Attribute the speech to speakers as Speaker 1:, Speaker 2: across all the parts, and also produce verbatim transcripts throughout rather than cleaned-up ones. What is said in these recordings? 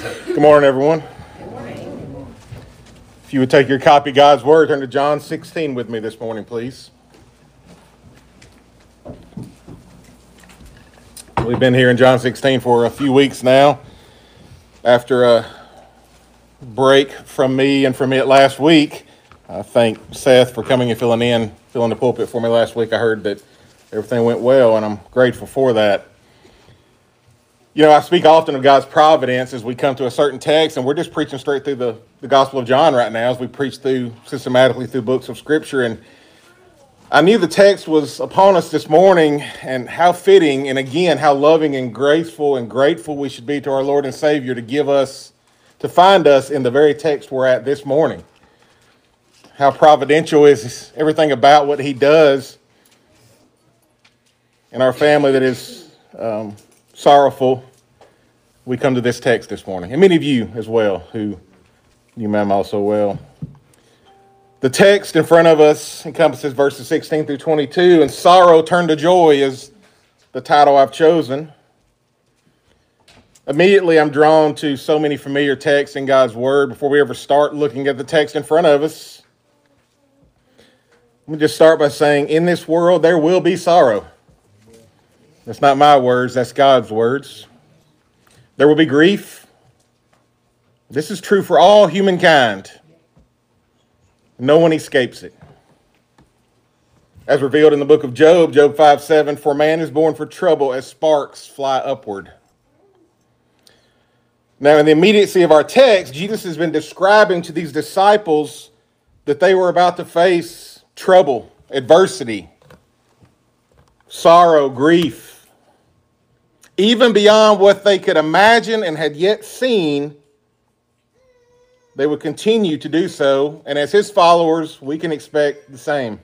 Speaker 1: Good morning, everyone. If you would take your copy of God's Word, turn to John sixteen with me this morning, please. We've been here in John sixteen for a few weeks now. After a break from me and from it last week, I thank Seth for coming and filling in, filling the pulpit for me last week. I heard that everything went well, and I'm grateful for that. You know, I speak often of God's providence as we come to a certain text, and we're just preaching straight through the, the Gospel of John right now as we preach through systematically through books of Scripture. And I knew the text was upon us this morning, and how fitting, and again, how loving and graceful and grateful we should be to our Lord and Savior to give us, to find us in the very text we're at this morning. How providential is everything about what He does in our family that is um, sorrowful. We come to this text this morning, and many of you as well, who you ma'am also well. The text in front of us encompasses verses sixteen through twenty-two, and sorrow turned to joy is the title I've chosen. Immediately, I'm drawn to so many familiar texts in God's Word. Before we ever start looking at the text in front of us, let me just start by saying, in this world, there will be sorrow. That's not my words, that's God's words. There will be grief. This is true for all humankind. No one escapes it. As revealed in the book of Job, Job five seven, for man is born for trouble as sparks fly upward. Now, in the immediacy of our text, Jesus has been describing to these disciples that they were about to face trouble, adversity, sorrow, grief. Even beyond what they could imagine and had yet seen, they would continue to do so. And as His followers, we can expect the same.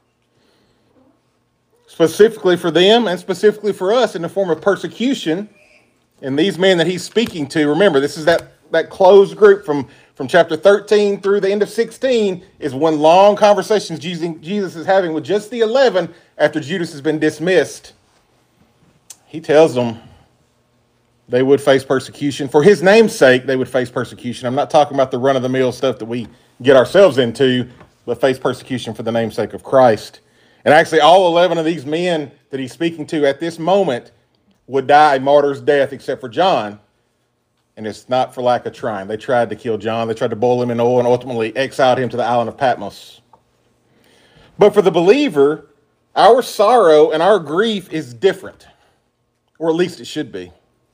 Speaker 1: Specifically for them and specifically for us in the form of persecution. And these men that He's speaking to, remember, this is that, that closed group from, from chapter thirteen through the end of sixteen is one long conversation Jesus is having with just the eleven after Judas has been dismissed. He tells them they would face persecution. For His name's sake, they would face persecution. I'm not talking about the run-of-the-mill stuff that we get ourselves into, but face persecution for the name's sake of Christ. And actually, all eleven of these men that He's speaking to at this moment would die a martyr's death except for John. And it's not for lack of trying. They tried to kill John. They tried to boil him in oil and ultimately exiled him to the island of Patmos. But for the believer, our sorrow and our grief is different. Or at least it should be.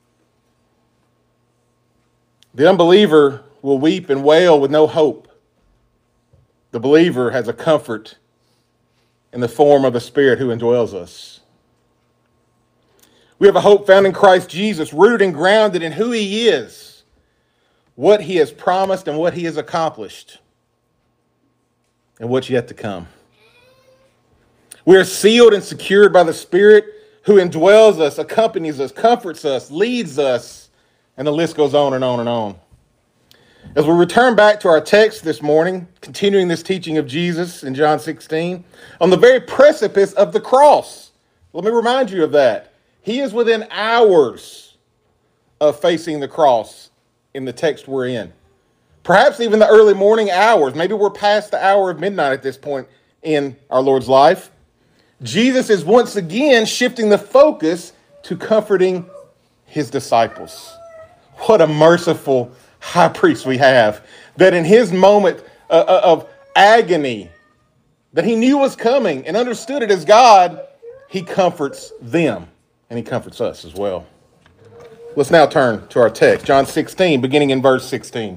Speaker 1: The unbeliever will weep and wail with no hope. The believer has a comfort in the form of the Spirit who indwells us. We have a hope found in Christ Jesus, rooted and grounded in who He is, what He has promised and what He has accomplished, and what's yet to come. We are sealed and secured by the Spirit who indwells us, accompanies us, comforts us, leads us, and the list goes on and on and on. As we return back to our text this morning, continuing this teaching of Jesus in John sixteen, on the very precipice of the cross, let me remind you of that. He is within hours of facing the cross in the text we're in. Perhaps even the early morning hours. Maybe we're past the hour of midnight at this point in our Lord's life. Jesus is once again shifting the focus to comforting His disciples. What a merciful high priest we have, that in His moment uh, of agony that He knew was coming and understood it as God, He comforts them and He comforts us as well. Let's now turn to our text, John sixteen, beginning in verse sixteen.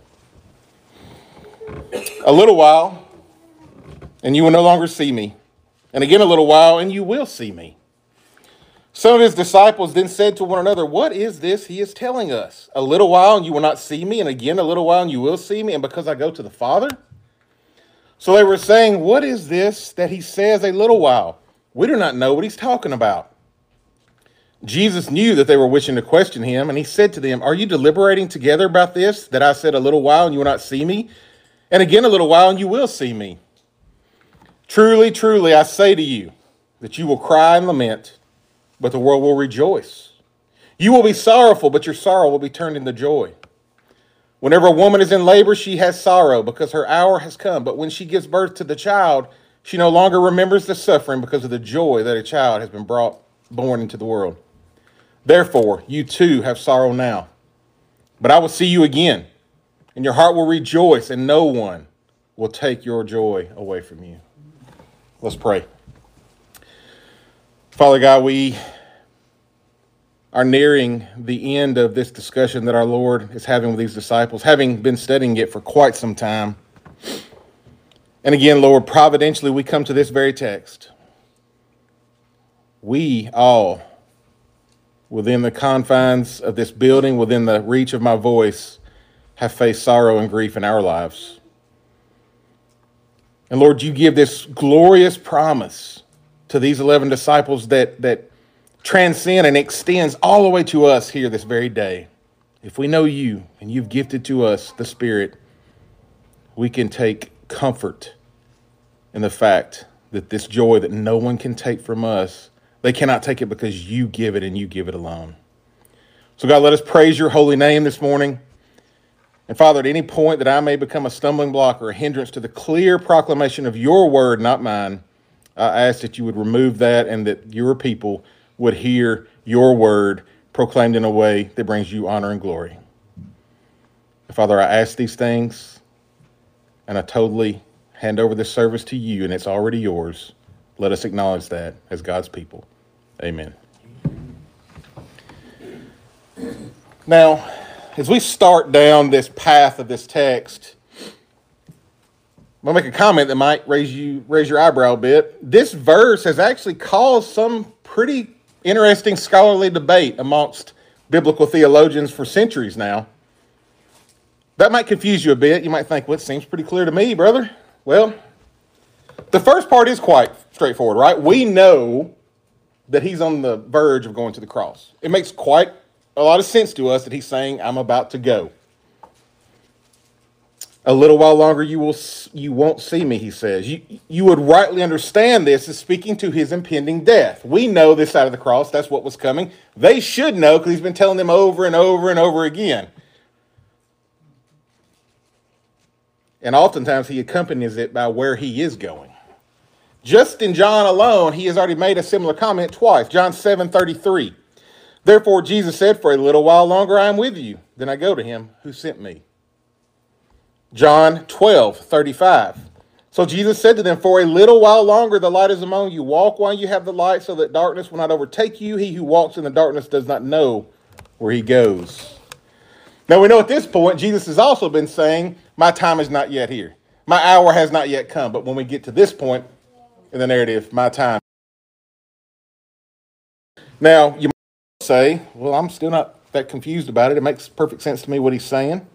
Speaker 1: A little while, and you will no longer see me. And again a little while, and you will see me. Some of His disciples then said to one another, what is this He is telling us? A little while, and you will not see me, and again a little while, and you will see me, and because I go to the Father? So they were saying, what is this that He says a little while? We do not know what He's talking about. Jesus knew that they were wishing to question Him, and He said to them, are you deliberating together about this, that I said a little while, and you will not see me? And again a little while, and you will see me. Truly, truly, I say to you that you will cry and lament, but the world will rejoice. You will be sorrowful, but your sorrow will be turned into joy. Whenever a woman is in labor, she has sorrow because her hour has come. But when she gives birth to the child, she no longer remembers the suffering because of the joy that a child has been brought, born into the world. Therefore, you too have sorrow now. But I will see you again, and your heart will rejoice, and no one will take your joy away from you. Let's pray. Father God, we are nearing the end of this discussion that our Lord is having with these disciples, having been studying it for quite some time. And again, Lord, providentially, we come to this very text. We all, within the confines of this building, within the reach of my voice, have faced sorrow and grief in our lives. And Lord, you give this glorious promise to these eleven disciples that, that transcend and extends all the way to us here this very day. If we know you and you've gifted to us the Spirit, we can take comfort in the fact that this joy that no one can take from us, they cannot take it because you give it and you give it alone. So God, let us praise your holy name this morning. And Father, at any point that I may become a stumbling block or a hindrance to the clear proclamation of your word, not mine, I ask that you would remove that and that your people would hear your word proclaimed in a way that brings you honor and glory. Father, I ask these things, and I totally hand over this service to you, and it's already yours. Let us acknowledge that as God's people. Amen. Now, as we start down this path of this text, I'm going to make a comment that might raise you raise your eyebrow a bit. This verse has actually caused some pretty interesting scholarly debate amongst biblical theologians for centuries now. That might confuse you a bit. You might think, well, it seems pretty clear to me, brother. Well, the first part is quite straightforward, right? We know that he's on the verge of going to the cross. It makes quite a lot of sense to us that he's saying, I'm about to go. A little while longer you will you won't see me, he says. You, you would rightly understand this as speaking to his impending death. We know this side of the cross. That's what was coming. They should know because he's been telling them over and over and over again. And oftentimes he accompanies it by where he is going. Just in John alone, he has already made a similar comment twice. John seven thirty-three. Therefore Jesus said, for a little while longer I am with you. Then I go to him who sent me. John twelve thirty-five. So Jesus said to them, for a little while longer the light is among you. Walk while you have the light so that darkness will not overtake you. He who walks in the darkness does not know where he goes. Now we know at this point, Jesus has also been saying, my time is not yet here. My hour has not yet come. But when we get to this point in the narrative, my time. Now, you might say, well, I'm still not that confused about it. It makes perfect sense to me what he's saying.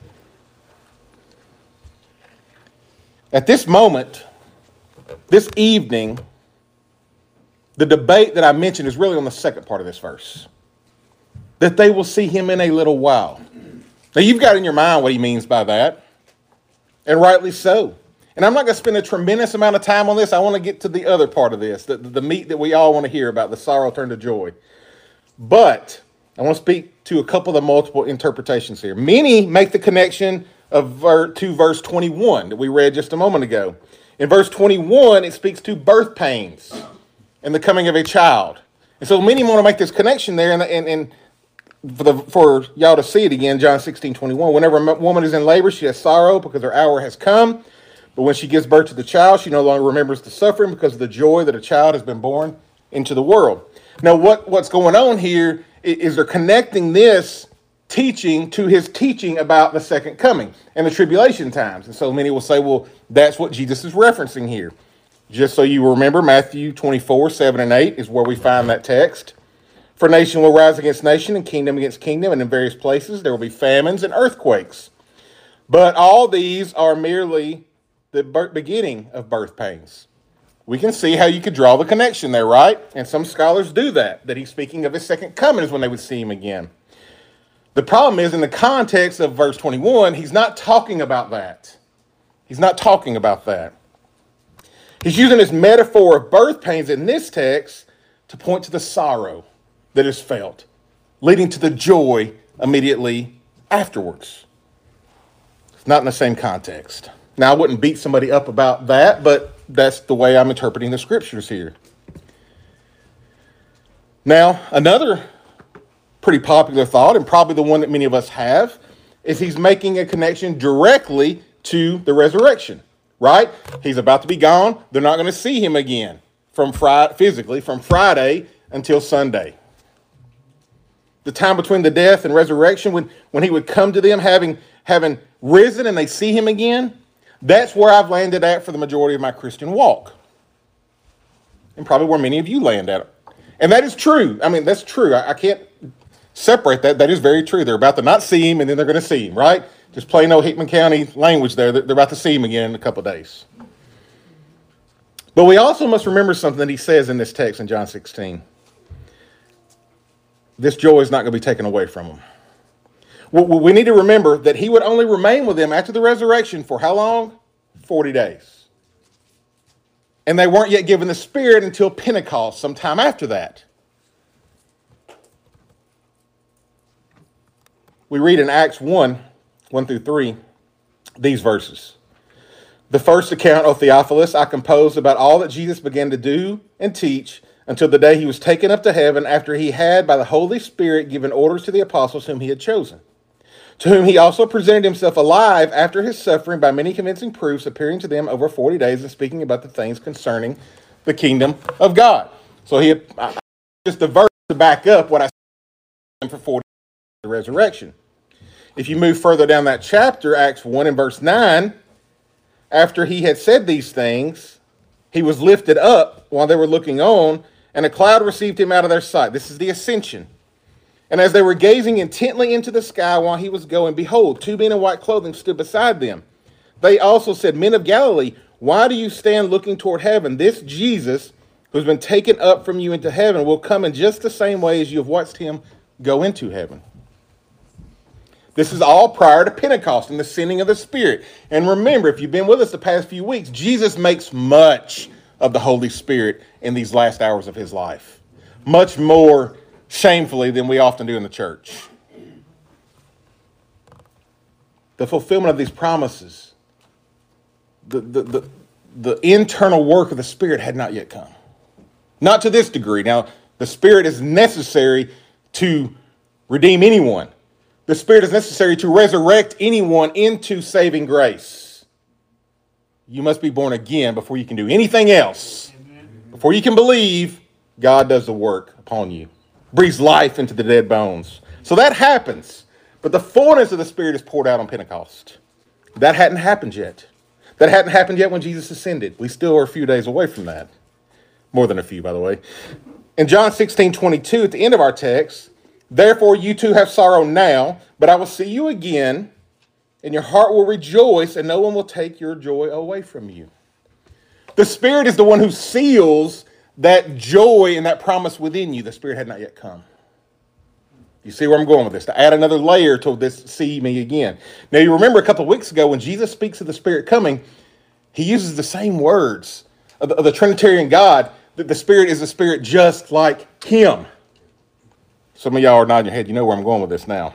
Speaker 1: At this moment, this evening, the debate that I mentioned is really on the second part of this verse. That they will see him in a little while. Now, you've got in your mind what he means by that, and rightly so. And I'm not going to spend a tremendous amount of time on this. I want to get to the other part of this, the, the meat that we all want to hear about, the sorrow turned to joy. But I want to speak to a couple of the multiple interpretations here. Many make the connection of ver- to verse twenty-one that we read just a moment ago. In verse twenty-one, it speaks to birth pains and the coming of a child. And so many want to make this connection there, and, and, and for, the, for y'all to see it again, John sixteen twenty-one. Whenever a woman is in labor, she has sorrow because her hour has come. But when she gives birth to the child, she no longer remembers the suffering because of the joy that a child has been born into the world. Now, what, what's going on here is they're connecting this teaching to his teaching about the second coming and the tribulation times. And so many will say, well, that's what Jesus is referencing here. Just so you remember, Matthew twenty-four, seven and eight is where we find that text. For nation will rise against nation and kingdom against kingdom, and in various places there will be famines and earthquakes. But all these are merely the beginning of birth pains. We can see how you could draw the connection there, right? And some scholars do that, that he's speaking of his second coming is when they would see him again. The problem is, in the context of verse twenty-one, he's not talking about that. He's not talking about that. He's using this metaphor of birth pains in this text to point to the sorrow that is felt, leading to the joy immediately afterwards. It's not in the same context. Now, I wouldn't beat somebody up about that, but that's the way I'm interpreting the scriptures here. Now, another pretty popular thought, and probably the one that many of us have, is he's making a connection directly to the resurrection, right? He's about to be gone. They're not going to see him again from Friday, physically from Friday until Sunday. The time between the death and resurrection, when, when he would come to them having, having risen and they see him again, that's where I've landed at for the majority of my Christian walk. And probably where many of you land at. And that is true. I mean, that's true. I, I can't separate that. That is very true. They're about to not see him, and then they're going to see him, right? Just plain old Hickman County language there. They're about to see him again in a couple of days. But we also must remember something that he says in this text in John sixteen. This joy is not going to be taken away from him. We need to remember that he would only remain with them after the resurrection for how long? forty days. And they weren't yet given the Spirit until Pentecost, sometime after that. We read in Acts one, one through three, these verses. The first account, O Theophilus, I composed about all that Jesus began to do and teach until the day he was taken up to heaven, after he had, by the Holy Spirit, given orders to the apostles whom he had chosen, to whom he also presented himself alive after his suffering by many convincing proofs, appearing to them over forty days and speaking about the things concerning the kingdom of God. So he had, just a verse to back up what I said for forty days, the resurrection. If you move further down that chapter, Acts one and verse nine, after he had said these things, he was lifted up while they were looking on, and a cloud received him out of their sight. This is the ascension. And as they were gazing intently into the sky while he was going, behold, two men in white clothing stood beside them. They also said, Men of Galilee, why do you stand looking toward heaven? This Jesus, who's been taken up from you into heaven, will come in just the same way as you have watched him go into heaven. This is all prior to Pentecost and the sending of the Spirit. And remember, if you've been with us the past few weeks, Jesus makes much of the Holy Spirit in these last hours of his life. Much more shamefully than we often do in the church. The fulfillment of these promises, the, the, the, the internal work of the Spirit had not yet come. Not to this degree. Now, the Spirit is necessary to redeem anyone. The Spirit is necessary to resurrect anyone into saving grace. You must be born again before you can do anything else. Amen. Before you can believe, God does the work upon you. Breathes life into the dead bones. So that happens. But the fullness of the Spirit is poured out on Pentecost. That hadn't happened yet. That hadn't happened yet when Jesus ascended. We still are a few days away from that. More than a few, by the way. In John sixteen twenty-two, at the end of our text, therefore you too have sorrow now, but I will see you again, and your heart will rejoice, and no one will take your joy away from you. The Spirit is the one who seals that joy and that promise within you. The Spirit had not yet come. You see where I'm going with this? To add another layer to this, see me again. Now, you remember a couple of weeks ago when Jesus speaks of the Spirit coming, he uses the same words of the, of the Trinitarian God, that the Spirit is a Spirit just like him. Some of y'all are nodding your head. You know where I'm going with this now.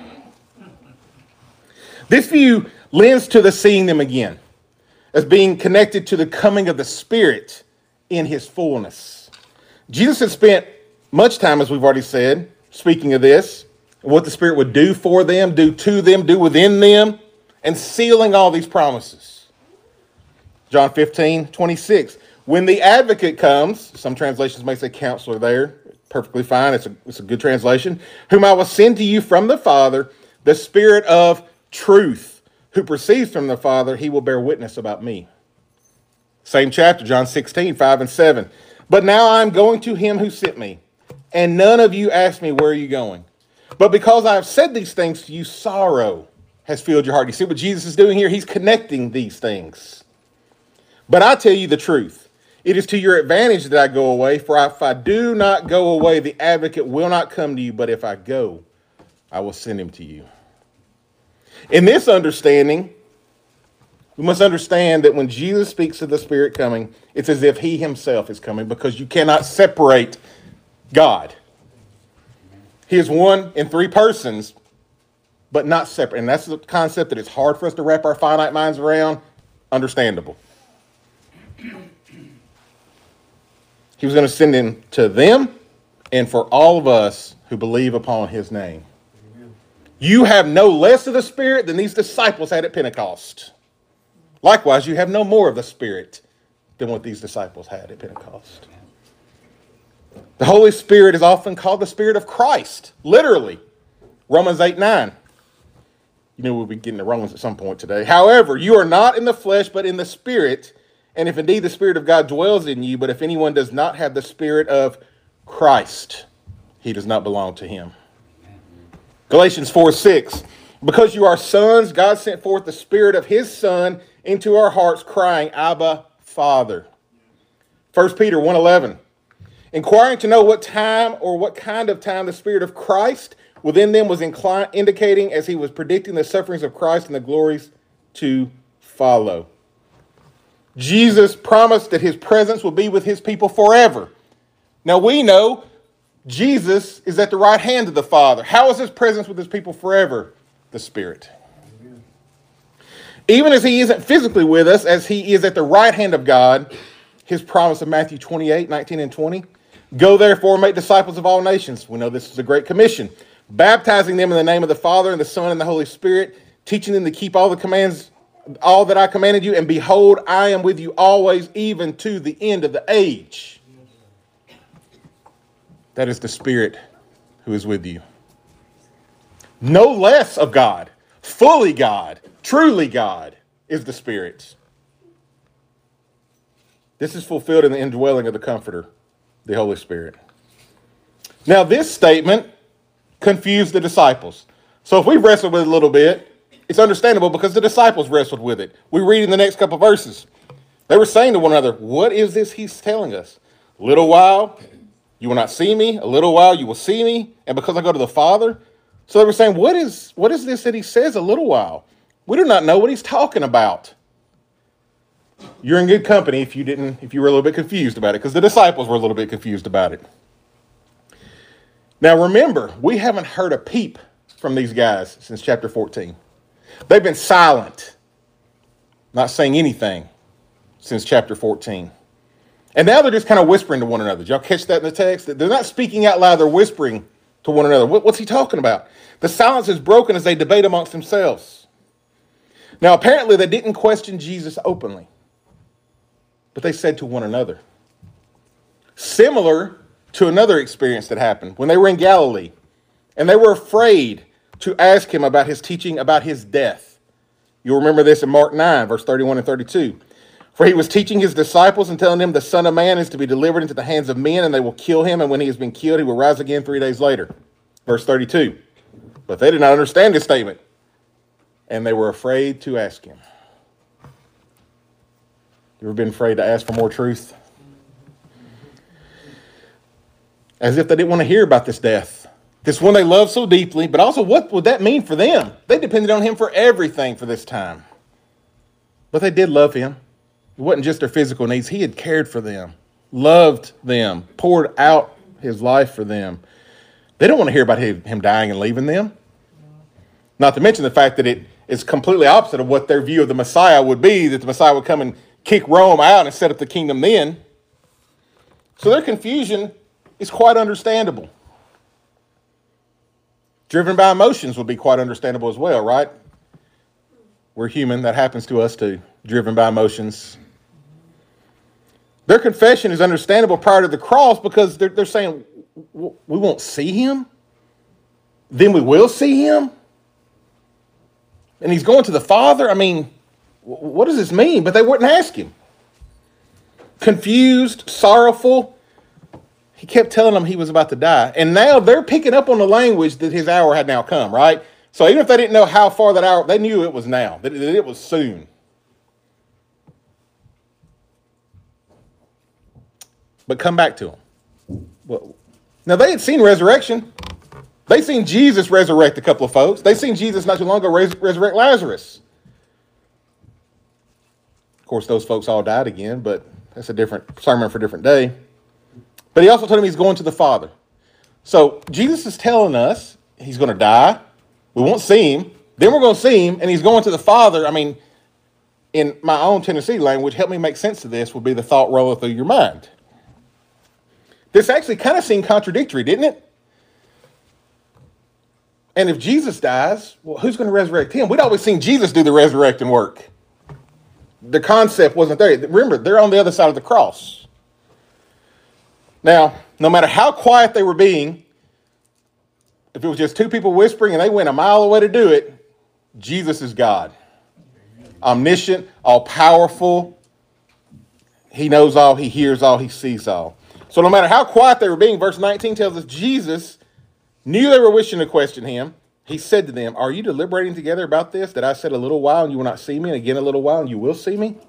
Speaker 1: This view lends to the seeing them again as being connected to the coming of the Spirit in his fullness. Jesus had spent much time, as we've already said, speaking of this, what the Spirit would do for them, do to them, do within them, and sealing all these promises. John fifteen twenty-six. When the advocate comes, some translations may say counselor there, perfectly fine, it's a, it's a good translation, whom I will send to you from the Father, the Spirit of truth, who proceeds from the Father, he will bear witness about me. Same chapter, John sixteen, five and seven. But now I'm going to him who sent me, and none of you ask me, where are you going? But because I have said these things to you, sorrow has filled your heart. You see what Jesus is doing here? He's connecting these things. But I tell you the truth. It is to your advantage that I go away, for if I do not go away, the advocate will not come to you. But if I go, I will send him to you. In this understanding, we must understand that when Jesus speaks of the Spirit coming, it's as if he himself is coming, because you cannot separate God. He is one in three persons, but not separate. And that's a concept that is hard for us to wrap our finite minds around. Understandable. He was going to send him to them and for all of us who believe upon his name. Amen. You have no less of the Spirit than these disciples had at Pentecost. Likewise, you have no more of the Spirit than what these disciples had at Pentecost. The Holy Spirit is often called the Spirit of Christ, literally. Romans eight nine. You know we'll be getting to Romans at some point today. However, you are not in the flesh, but in the Spirit. And if indeed the Spirit of God dwells in you, but if anyone does not have the Spirit of Christ, he does not belong to him. Galatians four six. Because you are sons, God sent forth the Spirit of his Son into our hearts, crying, Abba, Father. First Peter one eleven. Inquiring to know what time or what kind of time the Spirit of Christ within them was inclined, indicating as he was predicting the sufferings of Christ and the glories to follow. Jesus promised that his presence will be with his people forever. Now we know Jesus is at the right hand of the Father. How is his presence with his people forever? The Spirit. Amen. Even as he isn't physically with us, as he is at the right hand of God, his promise of Matthew twenty-eight, nineteen and twenty, go therefore and make disciples of all nations. We know this is a great commission. Baptizing them in the name of the Father and the Son and the Holy Spirit, teaching them to keep all the commands, all that I commanded you, and behold, I am with you always, even to the end of the age. That is the Spirit who is with you. No less of God, fully God, truly God is the Spirit. This is fulfilled in the indwelling of the Comforter, the Holy Spirit. Now, this statement confused the disciples. So if we've wrestled with it a little bit, it's understandable because the disciples wrestled with it. We read in the next couple of verses. They were saying to one another, what is this he's telling us? A little while, you will not see me. A little while, you will see me. And because I go to the Father. So they were saying, what is, what is this that he says a little while? We do not know what he's talking about. You're in good company if you didn't, if you were a little bit confused about it, because the disciples were a little bit confused about it. Now remember, we haven't heard a peep from these guys since chapter fourteen. They've been silent, not saying anything since chapter fourteen. And now they're just kind of whispering to one another. Did y'all catch that in the text? They're not speaking out loud, they're whispering to one another. What's he talking about? The silence is broken as they debate amongst themselves. Now apparently they didn't question Jesus openly, but they said to one another. Similar to another experience that happened when they were in Galilee, and they were afraid to ask him about his teaching about his death. You'll remember this in Mark nine, verse thirty-one and thirty-two. For he was teaching his disciples and telling them the Son of Man is to be delivered into the hands of men, and they will kill him, and when he has been killed, he will rise again three days later. Verse thirty-two. But they did not understand this statement, and they were afraid to ask him. You ever been afraid to ask for more truth? As if they didn't want to hear about this death. This one they loved so deeply, but also what would that mean for them? They depended on him for everything for this time. But they did love him. It wasn't just their physical needs. He had cared for them, loved them, poured out his life for them. They don't want to hear about him dying and leaving them. Not to mention the fact that it is completely opposite of what their view of the Messiah would be, that the Messiah would come and kick Rome out and set up the kingdom then. So their confusion is quite understandable. Driven by emotions would be quite understandable as well, right? We're human. That happens to us too. Driven by emotions. Their confession is understandable prior to the cross because they're, they're saying, we won't see him. Then we will see him. And he's going to the Father. I mean, what does this mean? But they wouldn't ask him. Confused, sorrowful. He kept telling them he was about to die. And now they're picking up on the language that his hour had now come, right? So even if they didn't know how far that hour, they knew it was now, that it was soon. But come back to him. Well, now they had seen resurrection. They seen Jesus resurrect a couple of folks. They seen Jesus not too long ago res- resurrect Lazarus. Of course, those folks all died again, but that's a different sermon for a different day. But he also told him he's going to the Father. So Jesus is telling us he's going to die. We won't see him. Then we're going to see him, and he's going to the Father. I mean, in my own Tennessee language, help me make sense of this, would be the thought rolling through your mind. This actually kind of seemed contradictory, didn't it? And if Jesus dies, well, who's going to resurrect him? We'd always seen Jesus do the resurrecting work. The concept wasn't there. Remember, they're on the other side of the cross. Now, no matter how quiet they were being, if it was just two people whispering and they went a mile away to do it, Jesus is God. Omniscient, all-powerful. He knows all, he hears all, he sees all. So no matter how quiet they were being, verse nineteen tells us Jesus knew they were wishing to question him. He said to them, are you deliberating together about this, that I said a little while and you will not see me, and again a little while and you will see me?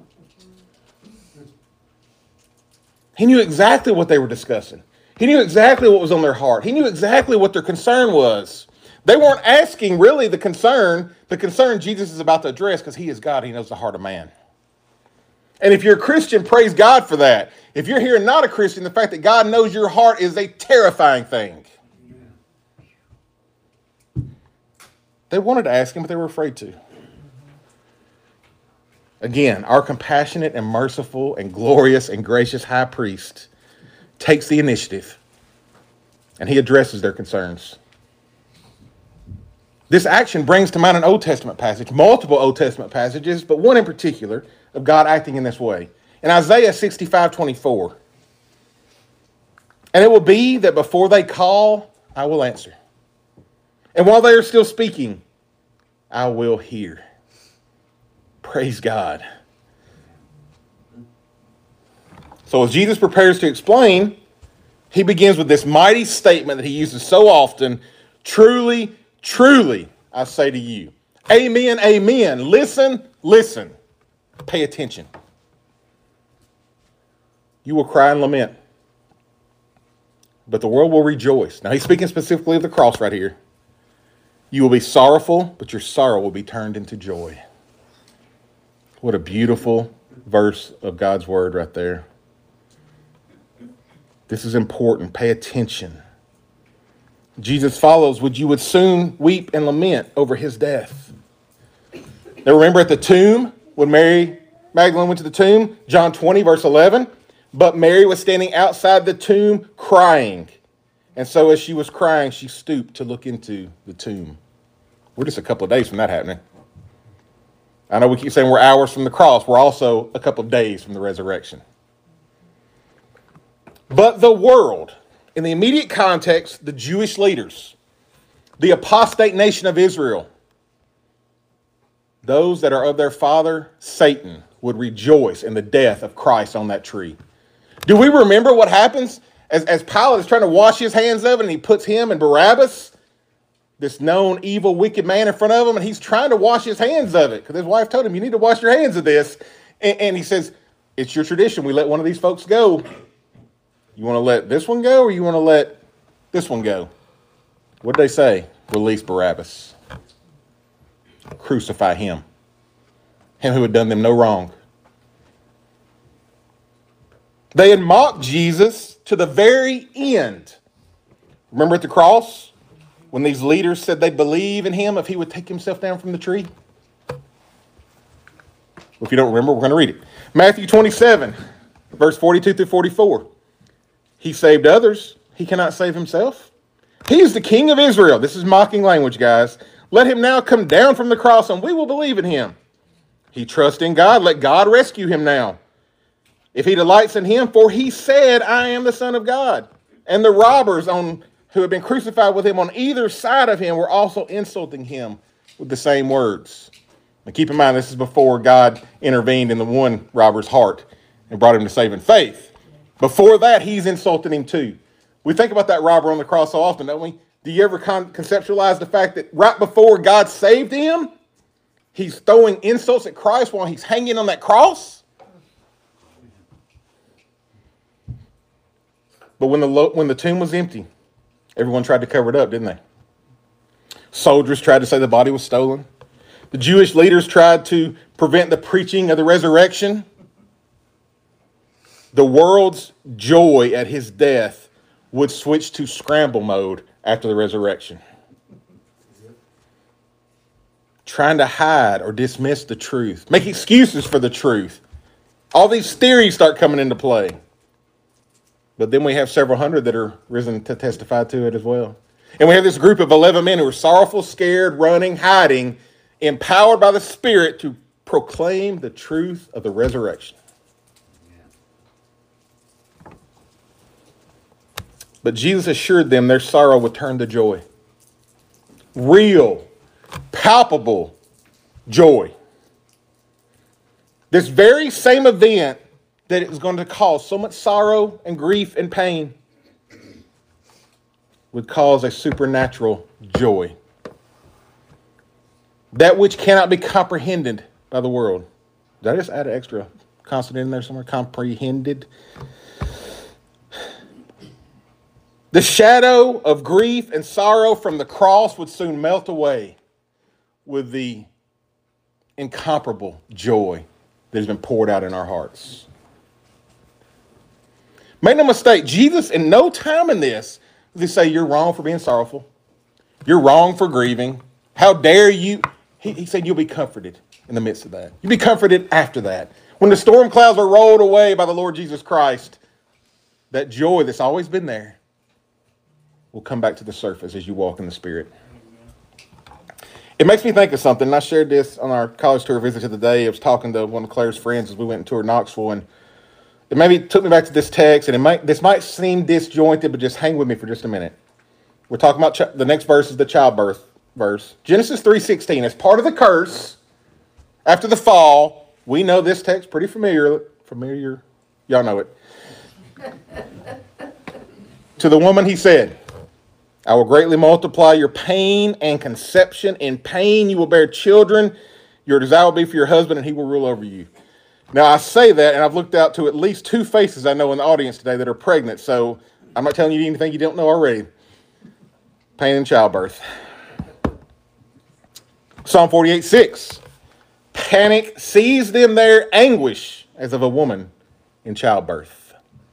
Speaker 1: He knew exactly what they were discussing. He knew exactly what was on their heart. He knew exactly what their concern was. They weren't asking really the concern, the concern Jesus is about to address, because he is God. He knows the heart of man. And if you're a Christian, praise God for that. If you're here and not a Christian, the fact that God knows your heart is a terrifying thing. They wanted to ask him, but they were afraid to. Again, our compassionate and merciful and glorious and gracious high priest takes the initiative, and he addresses their concerns. This action brings to mind an Old Testament passage, multiple Old Testament passages, but one in particular of God acting in this way. In Isaiah sixty-five twenty-four, and it will be that before they call, I will answer. And while they are still speaking, I will hear. Praise God. So as Jesus prepares to explain, he begins with this mighty statement that he uses so often. Truly, truly, I say to you. Amen, amen. Listen, listen. Pay attention. You will cry and lament, but the world will rejoice. Now he's speaking specifically of the cross right here. You will be sorrowful, but your sorrow will be turned into joy. What a beautiful verse of God's word right there. This is important. Pay attention. Jesus follows, would you would soon weep and lament over his death. Now remember at the tomb, when Mary Magdalene went to the tomb, John twenty, verse eleven, but Mary was standing outside the tomb crying. And so as she was crying, she stooped to look into the tomb. We're just a couple of days from that happening. I know we keep saying we're hours from the cross. We're also a couple of days from the resurrection. But the world, in the immediate context, the Jewish leaders, the apostate nation of Israel, those that are of their father, Satan, would rejoice in the death of Christ on that tree. Do we remember what happens as, as Pilate is trying to wash his hands of it, and he puts him and Barabbas, this known evil, wicked man, in front of him, and he's trying to wash his hands of it because his wife told him, you need to wash your hands of this. And, and he says, it's your tradition. We let one of these folks go. You want to let this one go, or you want to let this one go? What did they say? Release Barabbas. Crucify him. Him who had done them no wrong. They had mocked Jesus to the very end. Remember at the cross, when these leaders said they believe in him if he would take himself down from the tree? Well, if you don't remember, we're going to read it. Matthew twenty-seven, verse forty-two through forty-four. He saved others. He cannot save himself. He is the King of Israel. This is mocking language, guys. Let him now come down from the cross and we will believe in him. He trusts in God. Let God rescue him now. If he delights in him, for he said, I am the Son of God. And the robbers on who had been crucified with him on either side of him were also insulting him with the same words. Now keep in mind, this is before God intervened in the one robber's heart and brought him to saving faith. Before that, he's insulting him too. We think about that robber on the cross so often, don't we? Do you ever con- conceptualize the fact that right before God saved him, he's throwing insults at Christ while he's hanging on that cross? But when the lo- when the tomb was empty, everyone tried to cover it up, didn't they? Soldiers tried to say the body was stolen. The Jewish leaders tried to prevent the preaching of the resurrection. The world's joy at his death would switch to scramble mode after the resurrection. trying to hide or dismiss the truth, make excuses for the truth. All these theories start coming into play. But then we have several hundred that are risen to testify to it as well. And we have this group of eleven men who are sorrowful, scared, running, hiding, empowered by the Spirit to proclaim the truth of the resurrection. But Jesus assured them their sorrow would turn to joy. Real, palpable joy. This very same event that is going to cause so much sorrow and grief and pain would cause a supernatural joy. That which cannot be comprehended by the world. Did I just add an extra consonant in there somewhere? Comprehended. The shadow of grief and sorrow from the cross would soon melt away with the incomparable joy that has been poured out in our hearts. Make no mistake, Jesus in no time in this does he say you're wrong for being sorrowful. You're wrong for grieving. How dare you? He, he said you'll be comforted in the midst of that. You'll be comforted after that. When the storm clouds are rolled away by the Lord Jesus Christ, that joy that's always been there will come back to the surface as you walk in the Spirit. It makes me think of something, and I shared this on our college tour visit to the day. I was talking to one of Claire's friends as we went and toured Knoxville, and it maybe took me back to this text, and it might this might seem disjointed, but just hang with me for just a minute. We're talking about ch- the next verse is the childbirth verse. Genesis three sixteen, as part of the curse, after the fall, we know this text pretty familiar. Familiar, y'all know it. To the woman he said, I will greatly multiply your pain and conception. In pain you will bear children. Your desire will be for your husband, and he will rule over you. Now, I say that, and I've looked out to at least two faces I know in the audience today that are pregnant, so I'm not telling you anything you don't know already. Pain and childbirth. Psalm forty-eight six. Panic seized them their anguish as of a woman in childbirth.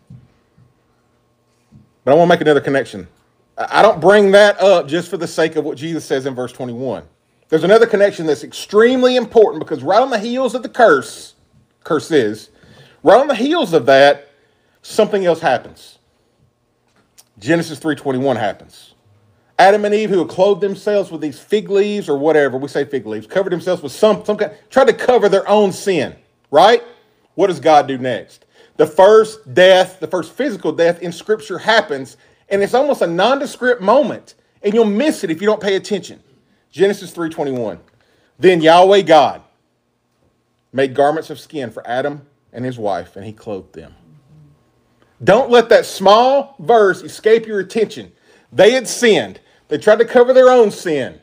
Speaker 1: But I want to make another connection. I don't bring that up just for the sake of what Jesus says in verse twenty-one. There's another connection that's extremely important because right on the heels of the curse, curse is, right on the heels of that, something else happens. Genesis three twenty-one happens. Adam and Eve, who had clothed themselves with these fig leaves or whatever, we say fig leaves, covered themselves with some, some kind, tried to cover their own sin, right? What does God do next? The first death, the first physical death in Scripture happens, and it's almost a nondescript moment, and you'll miss it if you don't pay attention. Genesis three twenty-one. Then Yahweh God made garments of skin for Adam and his wife, and he clothed them. Don't let that small verse escape your attention. They had sinned. They tried to cover their own sin.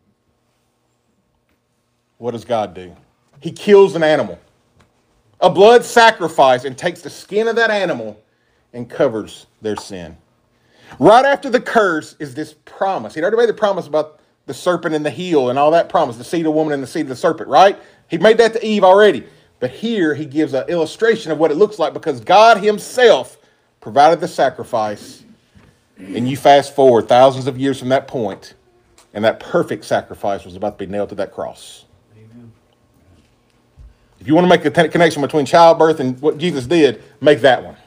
Speaker 1: What does God do? He kills an animal, a blood sacrifice, and takes the skin of that animal and covers their sin. Right after the curse is this promise. He'd already made the promise about the serpent and the heel and all that promise, the seed of the woman and the seed of the serpent, right? He made that to Eve already. But here he gives an illustration of what it looks like because God himself provided the sacrifice. And you fast forward thousands of years from that point, and that perfect sacrifice was about to be nailed to that cross. Amen. If you want to make a t- connection between childbirth and what Jesus did, make that one.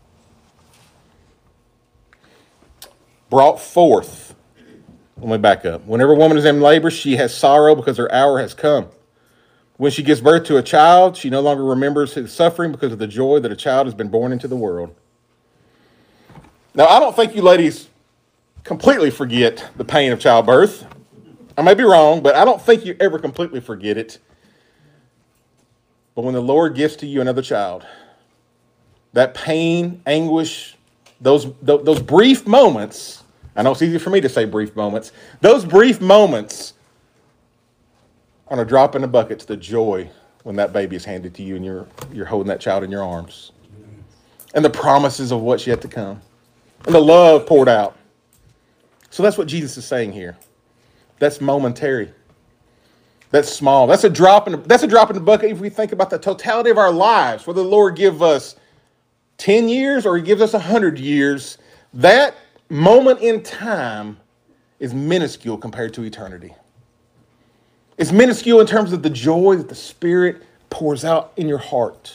Speaker 1: Brought forth. Let me back up. Whenever a woman is in labor, she has sorrow because her hour has come. When she gives birth to a child, she no longer remembers his suffering because of the joy that a child has been born into the world. Now, I don't think you ladies completely forget the pain of childbirth. I may be wrong, but I don't think you ever completely forget it. But when the Lord gives to you another child, that pain, anguish, those, those brief moments, I know it's easy for me to say brief moments, those brief moments are a drop in the bucket to the joy when that baby is handed to you and you're, you're holding that child in your arms. And the promises of what's yet to come. And the love poured out. So that's what Jesus is saying here. That's momentary. That's small. That's a drop in the, that's a drop in the bucket if we think about the totality of our lives. Whether the Lord give us ten years or he gives us one hundred years, that moment in time is minuscule compared to eternity. It's minuscule in terms of the joy that the Spirit pours out in your heart.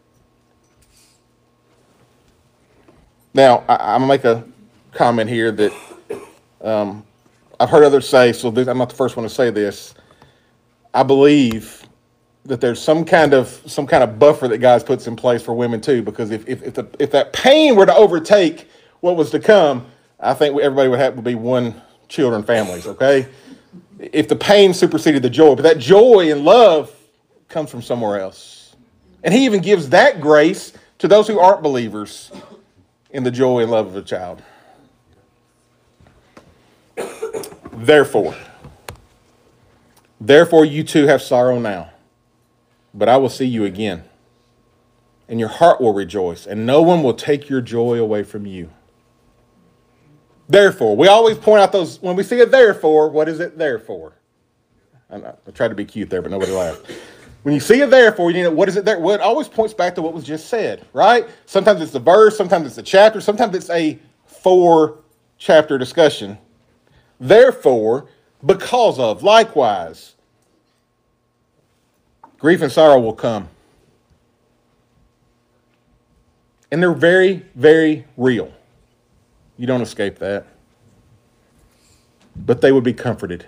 Speaker 1: Now, I, I'm going to make a comment here that um, I've heard others say, so this, I'm not the first one to say this. I believe that there's some kind of some kind of buffer that God puts in place for women too, because if if if, the, if that pain were to overtake what was to come, I think everybody would have to be one children families, okay? If the pain superseded the joy, but that joy and love comes from somewhere else. And he even gives that grace to those who aren't believers in the joy and love of a child. Therefore, therefore you too have sorrow now, but I will see you again, and your heart will rejoice, and no one will take your joy away from you. Therefore, we always point out those, when we see a therefore, what is it there for? I, I tried to be cute there, but nobody laughed. When you see a therefore, you know, what is it there? Well, it always points back to what was just said, right? Sometimes it's the verse, sometimes it's a chapter, sometimes it's a four-chapter discussion. Therefore, because of, likewise, grief and sorrow will come. And they're very, very real. You don't escape that. But they would be comforted.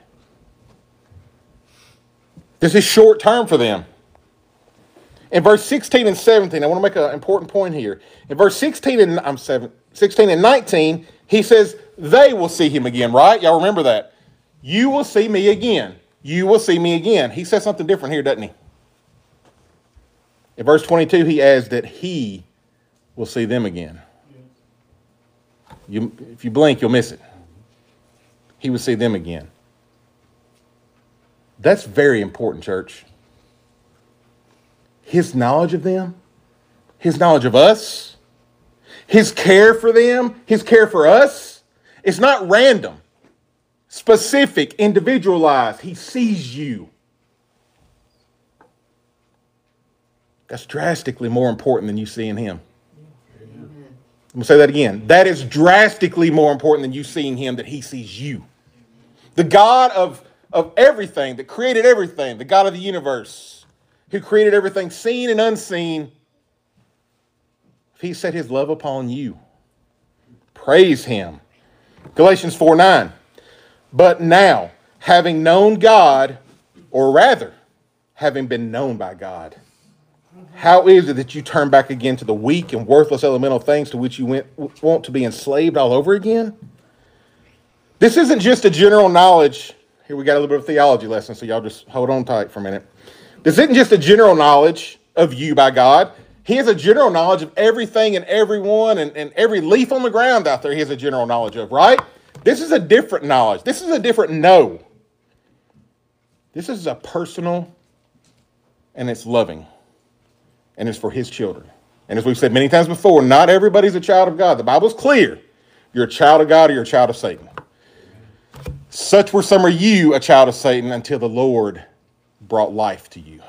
Speaker 1: This is short term for them. In verse sixteen and seventeen, I want to make an important point here. In verse sixteen and I'm seven, sixteen and nineteen, he says, they will see him again, right? Y'all remember that. You will see me again. You will see me again. He says something different here, doesn't he? In verse twenty-two, he adds that he will see them again. You, if you blink, you'll miss it. He will see them again. That's very important, church. His knowledge of them, his knowledge of us, his care for them, his care for us, it's not random, specific, individualized. He sees you. That's drastically more important than you seeing him. I'm going to say that again. That is drastically more important than you seeing him, that he sees you. The God of, of everything, that created everything, the God of the universe, who created everything seen and unseen, if he set his love upon you, praise him. Galatians four nine. But now, having known God, or rather, having been known by God, how is it that you turn back again to the weak and worthless elemental things to which you went, want to be enslaved all over again? This isn't just a general knowledge. Here we got a little bit of theology lesson, so y'all just hold on tight for a minute. This isn't just a general knowledge of you by God. He has a general knowledge of everything and everyone and, and every leaf on the ground out there he has a general knowledge of, right? This is a different knowledge. This is a different know. This is a personal, and it's loving. And it's for his children. And as we've said many times before, not everybody's a child of God. The Bible's clear. You're a child of God or you're a child of Satan. Such were some of you a child of Satan until the Lord brought life to you.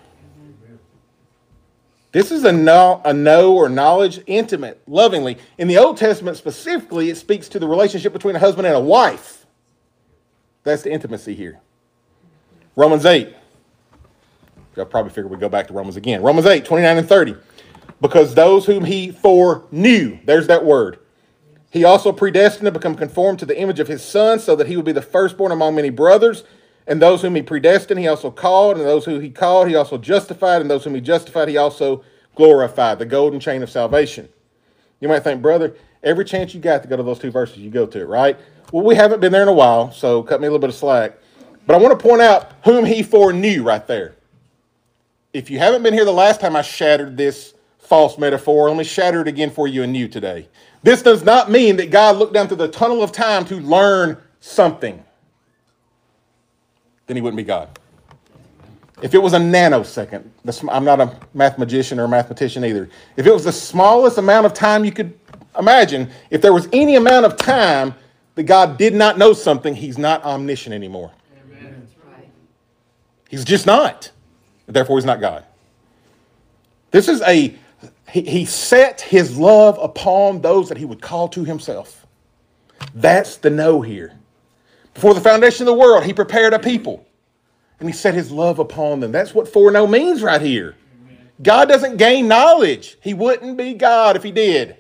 Speaker 1: This is a know, a know or knowledge, intimate, lovingly. In the Old Testament specifically, it speaks to the relationship between a husband and a wife. That's the intimacy here. Romans eight. Y'all probably figured we'd go back to Romans again. Romans eight, twenty-nine and thirty. Because those whom he foreknew, there's that word, he also predestined to become conformed to the image of his son, so that he would be the firstborn among many brothers. And those whom he predestined, he also called. And those whom he called, he also justified. And those whom he justified, he also glorified. The golden chain of salvation. You might think, brother, every chance you got to go to those two verses, you go to it, right? Well, we haven't been there in a while, so cut me a little bit of slack. But I want to point out whom he foreknew right there. If you haven't been here the last time I shattered this false metaphor, let me shatter it again for you anew today. This does not mean that God looked down through the tunnel of time to learn something. Then he wouldn't be God. If it was a nanosecond, I'm not a mathematician or a mathematician either. If it was the smallest amount of time you could imagine, if there was any amount of time that God did not know something, he's not omniscient anymore. Amen. That's right. He's just not. Therefore, he's not God. This is a, he, he set his love upon those that he would call to himself. That's the know here. Before the foundation of the world, he prepared a people. and he set his love upon them. That's what foreknow means right here. God doesn't gain knowledge. He wouldn't be God if he did.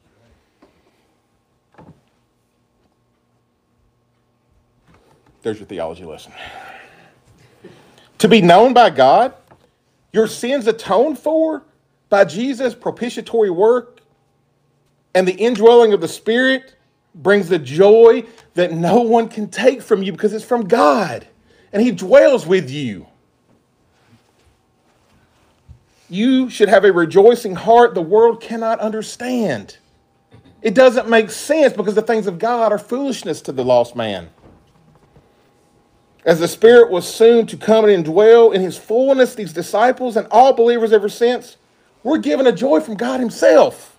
Speaker 1: There's your theology lesson. To be known by God, your sins atoned for by Jesus' propitiatory work, and the indwelling of the Spirit brings the joy that no one can take from you because it's from God, and he dwells with you. You should have a rejoicing heart the world cannot understand. It doesn't make sense because the things of God are foolishness to the lost man. As the Spirit was soon to come and indwell in his fullness, these disciples and all believers ever since, we're given a joy from God himself.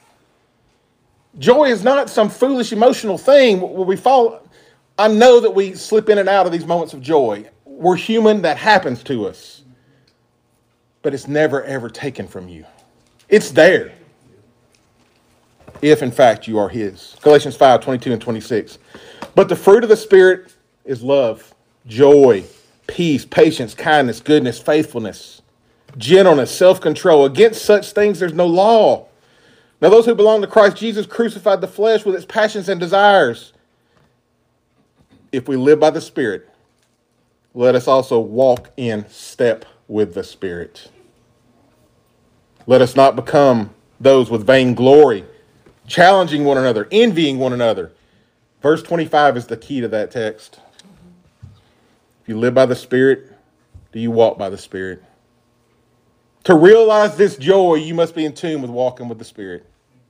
Speaker 1: Joy is not some foolish emotional thing where we fall. I know that we slip in and out of these moments of joy. We're human, that happens to us. But it's never, ever taken from you. It's there. If, in fact, you are his. Galatians five, twenty-two and twenty-six. But the fruit of the Spirit is love, joy, peace, patience, kindness, goodness, faithfulness, gentleness, self-control. Against such things there's no law. Now those who belong to Christ Jesus crucified the flesh with its passions and desires. If we live by the Spirit, let us also walk in step with the Spirit. Let us not become those with vainglory, challenging one another, envying one another. Verse twenty-five is the key to that text. If you live by the Spirit, do you walk by the Spirit? To realize this joy, you must be in tune with walking with the Spirit.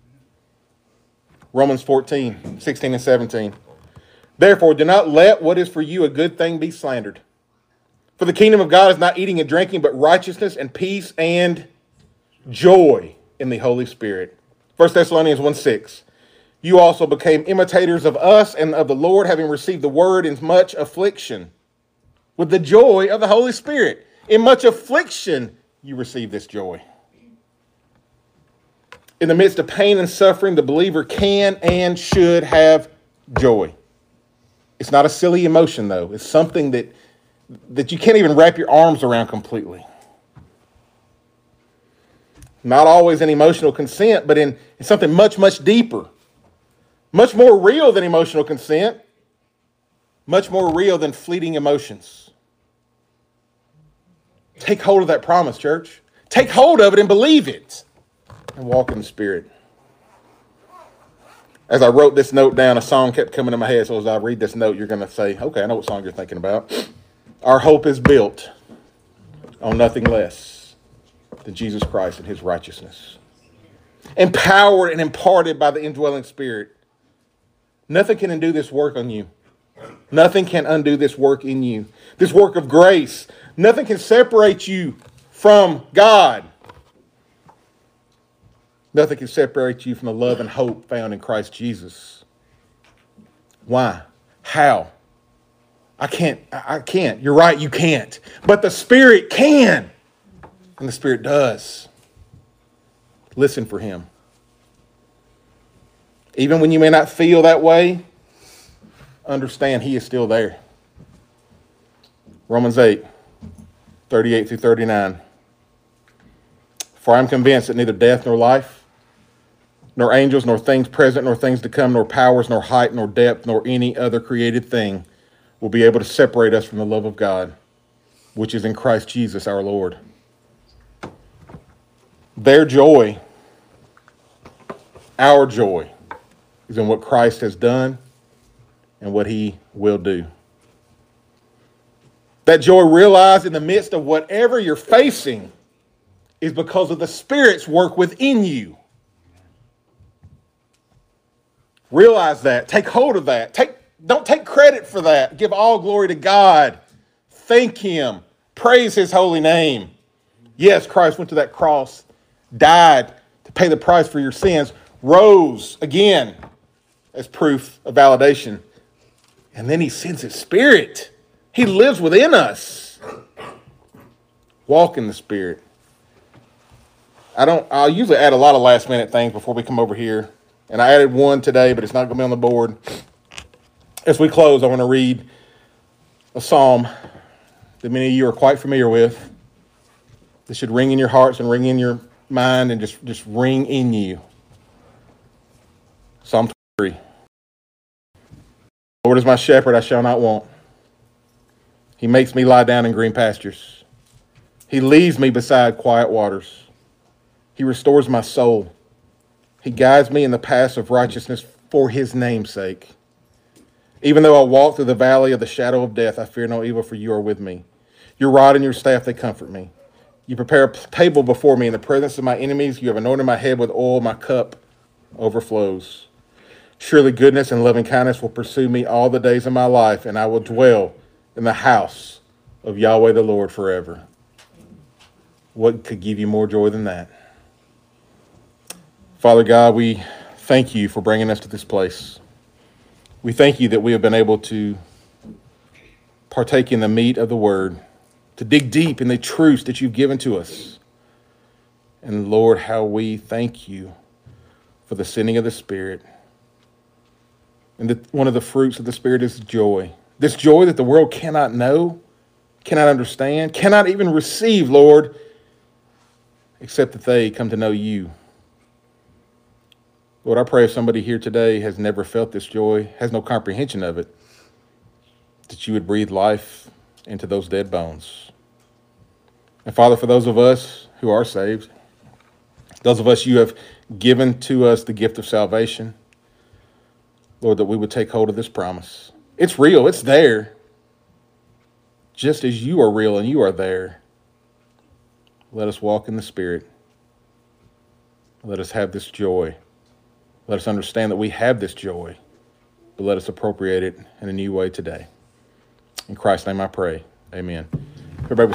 Speaker 1: Romans fourteen, sixteen and seventeen. Therefore, do not let what is for you a good thing be slandered. For the kingdom of God is not eating and drinking, but righteousness and peace and joy in the Holy Spirit. First Thessalonians one six. You also became imitators of us and of the Lord, having received the word in much affliction, with the joy of the Holy Spirit. In much affliction, you receive this joy. In the midst of pain and suffering, the believer can and should have joy. It's not a silly emotion, though. It's something that that you can't even wrap your arms around completely. Not always in emotional consent, but in, in something much, much deeper. Much more real than emotional consent. Much more real than fleeting emotions. Take hold of that promise, church. Take hold of it and believe it. And walk in the Spirit. As I wrote this note down, a song kept coming to my head. So as I read this note, you're going to say, okay, I know what song you're thinking about. Our hope is built on nothing less than Jesus Christ and his righteousness. Empowered and imparted by the indwelling Spirit. Nothing can undo this work on you. Nothing can undo this work in you. This work of grace. Nothing can separate you from God. Nothing can separate you from the love and hope found in Christ Jesus. Why? How? I can't. I can't. You're right, you can't. But the Spirit can. And the Spirit does. Listen for him. Even when you may not feel that way, understand he is still there. Romans eight, thirty-eight through thirty-nine. For I am convinced that neither death nor life, nor angels, nor things present, nor things to come, nor powers, nor height, nor depth, nor any other created thing will be able to separate us from the love of God, which is in Christ Jesus our Lord. Their joy, our joy, is in what Christ has done and what he will do. That joy realized in the midst of whatever you're facing is because of the Spirit's work within you. Realize that. Take hold of that. Take, don't take credit for that. Give all glory to God. Thank him. Praise his holy name. Yes, Christ went to that cross, died to pay the price for your sins, rose again as proof of validation. And then he sends his Spirit. He lives within us. Walk in the Spirit. I don't, I'll usually add a lot of last minute things before we come over here. And I added one today, but it's not going to be on the board. As we close, I want to read a psalm that many of you are quite familiar with. This should ring in your hearts and ring in your mind and just, just ring in you. Psalm twenty-three. The Lord is my shepherd, I shall not want. He makes me lie down in green pastures. He leads me beside quiet waters. He restores my soul. He guides me in the paths of righteousness for his name's sake. Even though I walk through the valley of the shadow of death, I fear no evil, for you are with me. Your rod and your staff, they comfort me. You prepare a table before me in the presence of my enemies. You have anointed my head with oil. My cup overflows. Surely goodness and loving kindness will pursue me all the days of my life, and I will dwell in the house of Yahweh the Lord forever. What could give you more joy than that? Father God, we thank you for bringing us to this place. We thank you that we have been able to partake in the meat of the word, to dig deep in the truths that you've given to us. And Lord, how we thank you for the sending of the Spirit. And that one of the fruits of the Spirit is joy. This joy that the world cannot know, cannot understand, cannot even receive, Lord, except that they come to know you. Lord, I pray if somebody here today has never felt this joy, has no comprehension of it, that you would breathe life into those dead bones. And Father, for those of us who are saved, those of us you have given to us the gift of salvation, Lord, that we would take hold of this promise. It's real. It's there. Just as you are real and you are there. Let us walk in the Spirit. Let us have this joy. Let us understand that we have this joy, but let us appropriate it in a new way today. In Christ's name I pray. Amen. Everybody